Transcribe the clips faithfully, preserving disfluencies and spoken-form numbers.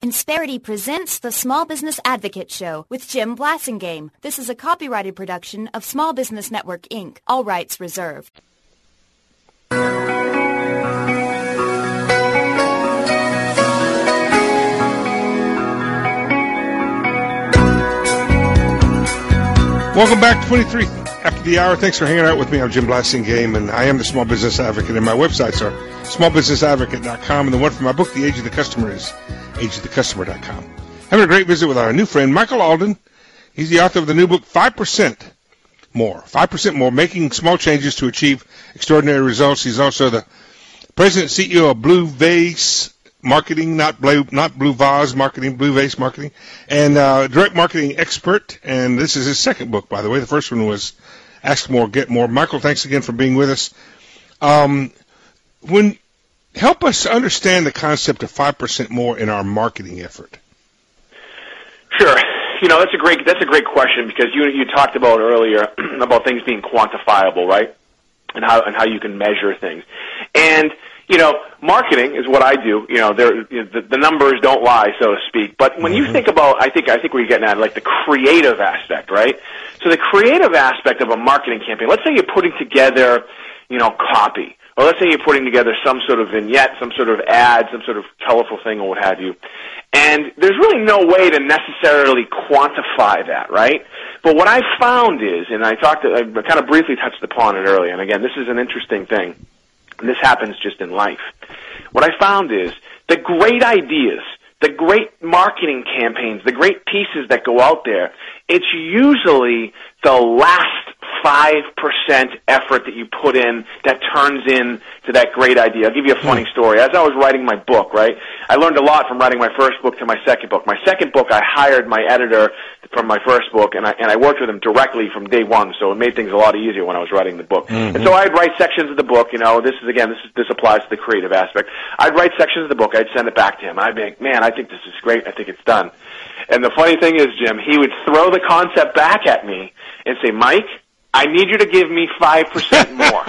Insperity presents the Small Business Advocate Show with Jim Blasingame. This is a copyrighted production of Small Business Network, Incorporated. All rights reserved. Welcome back to twenty-three after the hour. Thanks for hanging out with me. I'm Jim Blasingame, and I am the Small Business Advocate, and my websites are small business advocate dot com, and the one for my book, The Age of the Customer, is age of the customer dot com. Having a great visit with our new friend, Michael Alden. He's the author of the new book, five percent More. five percent More, Making Small Changes to Achieve Extraordinary Results. He's also the president and C E O of Blue Vase Marketing, not Blue, not Blue Vase Marketing, Blue Vase Marketing, and uh, direct marketing expert. And this is his second book, by the way. The first one was Ask More, Get More. Michael, thanks again for being with us. Um, when help us understand the concept of five percent more in our marketing effort. Sure. You know, that's a great that's a great question, because you you talked about earlier about things being quantifiable, right? And how and how you can measure things. And you know, marketing is what I do. You know, there you know, the, the numbers don't lie, so to speak. But when mm-hmm. you think about, I think I think we're getting at like the creative aspect, right? So the creative aspect of a marketing campaign. Let's say you're putting together, you know, copy, or let's say you're putting together some sort of vignette, some sort of ad, some sort of colorful thing, or what have you. And there's really no way to necessarily quantify that, right? But what I found is, and I talked, I kind of briefly touched upon it earlier, and again, this is an interesting thing, and this happens just in life. What I found is the great ideas, the great marketing campaigns, the great pieces that go out there, it's usually the last five percent effort that you put in that turns into that great idea. I'll give you a funny story. As I was writing my book, right, I learned a lot from writing my first book to my second book. My second book, I hired my editor from my first book, and I, and I worked with him directly from day one, so it made things a lot easier when I was writing the book. Mm-hmm. And so I'd write sections of the book, you know, this is, again, this is, this applies to the creative aspect. I'd write sections of the book, I'd send it back to him, and I'd be like, man, I think this is great, I think it's done. And the funny thing is, Jim, he would throw the concept back at me and say, Mike, I need you to give me five percent more.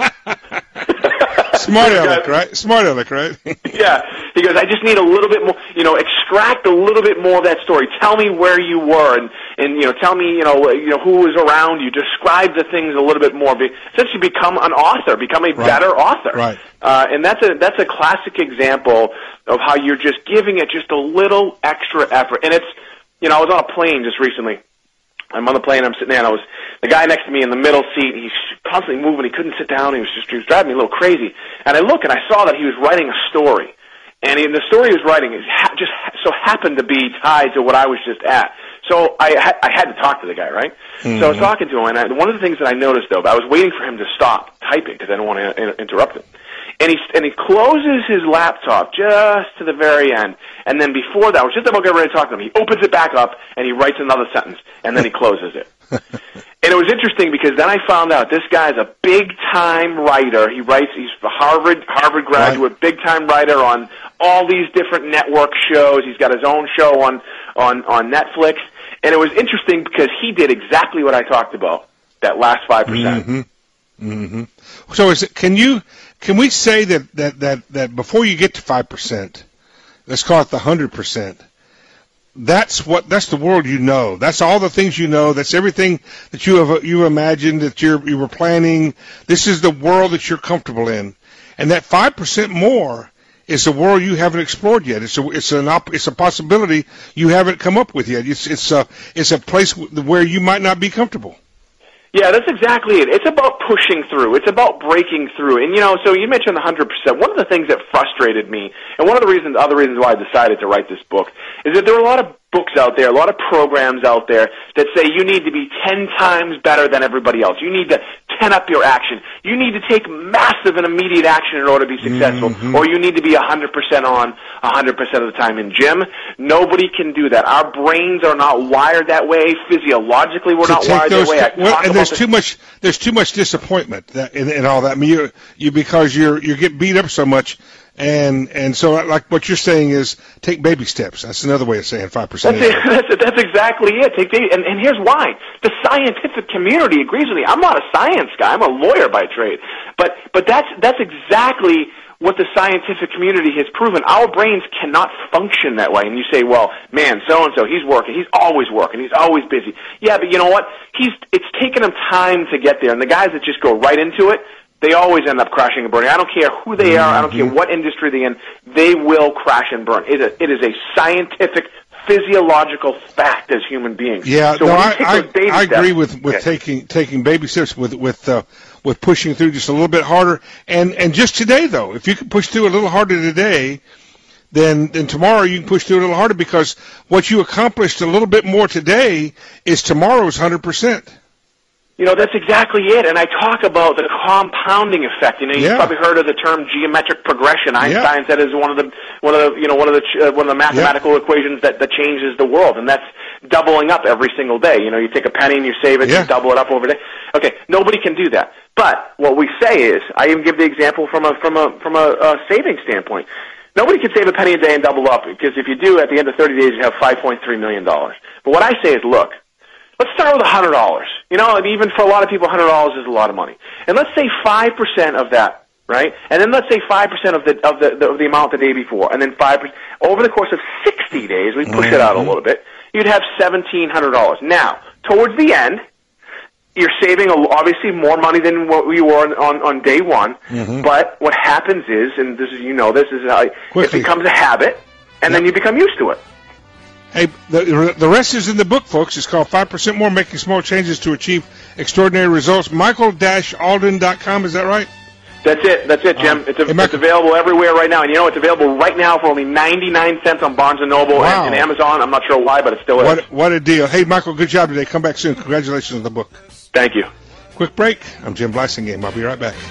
Smart aleck, right? Smart aleck, right? Yeah. He goes, I just need a little bit more, you know, extract a little bit more of that story. Tell me where you were, and, and you know, tell me, you know, you know, who was around you. Describe the things a little bit more. Be, essentially become an author, become a right. better author. Right. Uh, and that's a, that's a classic example of how you're just giving it just a little extra effort. And it's, you know, I was on a plane just recently. I'm on the plane, I'm sitting there, and I was, the guy next to me in the middle seat, he's constantly moving, he couldn't sit down, he was just, he was driving me a little crazy. And I look, and I saw that he was writing a story. And he, the story he was writing is ha- just ha- so happened to be tied to what I was just at. So I, ha- I had to talk to the guy, right? Mm-hmm. So I was talking to him, and I, one of the things that I noticed, though, I was waiting for him to stop typing, because I didn't want to in- interrupt him. And he, and he closes his laptop just to the very end. And then before that, I was just about to get ready to talk to him. He opens it back up, and he writes another sentence, and then he closes it. And it was interesting, because then I found out this guy's a big-time writer. He writes, he's a Harvard, Harvard graduate, right. big-time writer on all these different network shows. He's got his own show on, on, on Netflix. And it was interesting because he did exactly what I talked about, that last five percent. Mm-hmm. Mm-hmm. So is it, can you... Can we say that, that, that, that before you get to five percent, let's call it the one hundred percent, that's what, that's the world you know. That's all the things you know. That's everything that you have, you imagined, that you're, you were planning. This is the world that you're comfortable in. And that five percent more is a world you haven't explored yet. It's a, it's an op, it's a possibility you haven't come up with yet. It's, it's a, it's a place where you might not be comfortable. Yeah, that's exactly it. It's about pushing through. It's about breaking through. And, you know, so you mentioned the one hundred percent. One of the things that frustrated me, and one of the reasons, other reasons why I decided to write this book, is that there are a lot of books out there, a lot of programs out there that say you need to be ten times better than everybody else. You need to ten up your action. You need to take massive and immediate action in order to be successful, mm-hmm. or you need to be one hundred percent on one hundred percent of the time. And, Jim, nobody can do that. Our brains are not wired that way. Physiologically, we're to not wired those, that way. I well, and there's this. too much. There's too much disappointment that, in, in all that. I mean, you, you because you're you get beat up so much. And and so, like what you're saying is, take baby steps. That's another way of saying five percent. That's, that's, that's exactly it. Take baby, and, and here's why. The scientific community agrees with me. I'm not a science guy. I'm a lawyer by trade. But but that's that's exactly what the scientific community has proven. Our brains cannot function that way. And you say, well, man, so-and-so, he's working. He's always working. He's always busy. Yeah, but you know what? He's it's taken him time to get there. And the guys that just go right into it, they always end up crashing and burning. I don't care who they are. I don't care what industry they're in. They will crash and burn. It is, it is a scientific, physiological fact as human beings. Yeah, so no, when you I, take I, those baby I agree steps, with, with yeah. taking taking baby steps with with uh, with pushing through just a little bit harder. And and just today, though, if you can push through a little harder today, then then tomorrow you can push through a little harder, because what you accomplished a little bit more today is tomorrow's one hundred percent. You know, that's exactly it. And I talk about the compounding effect. You know, you've Yeah. probably heard of the term geometric progression. Einstein Yeah. said is one of the one of the you know one of the uh, one of the mathematical yeah. equations that, that changes the world, and that's doubling up every single day. You know, you take a penny and you save it, Yeah. you double it up over day. Okay, nobody can do that. But what we say is, I even give the example from a from a from a, a saving standpoint. Nobody can save a penny a day and double up, because if you do, at the end of thirty days, you have five point three million dollars. But what I say is, look, let's start with one hundred dollars. You know, and even for a lot of people, one hundred dollars is a lot of money. And let's say five percent of that, right? And then let's say five percent of the of the, the of the amount the day before, and then five percent over the course of sixty days, we push mm-hmm. it out a little bit, you'd have seventeen hundred dollars. Now, towards the end, you're saving a, obviously more money than what you were on, on, on day one, mm-hmm. but what happens is, and this is, you know, this is how it becomes a habit, and yep. then you become used to it. Hey, the, the rest is in the book, folks. It's called five percent More, Making Small Changes to Achieve Extraordinary Results. Michael Alden dot com, is that right? That's it. That's it, Jim. Uh, it's, a, hey, it's available everywhere right now. And you know, it's available right now for only ninety-nine cents on Barnes and Noble wow. and, and Amazon. I'm not sure why, but it still is. What, what a deal. Hey, Michael, good job today. Come back soon. Congratulations on the book. Thank you. Quick break. I'm Jim Blasingame. I'll be right back.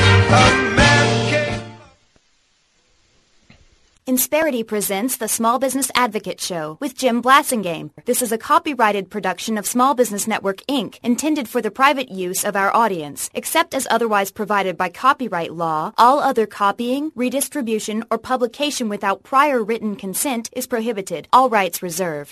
Insperity presents the Small Business Advocate Show with Jim Blasingame. This is a copyrighted production of Small Business Network, Incorporated, intended for the private use of our audience. Except as otherwise provided by copyright law, all other copying, redistribution, or publication without prior written consent is prohibited. All rights reserved.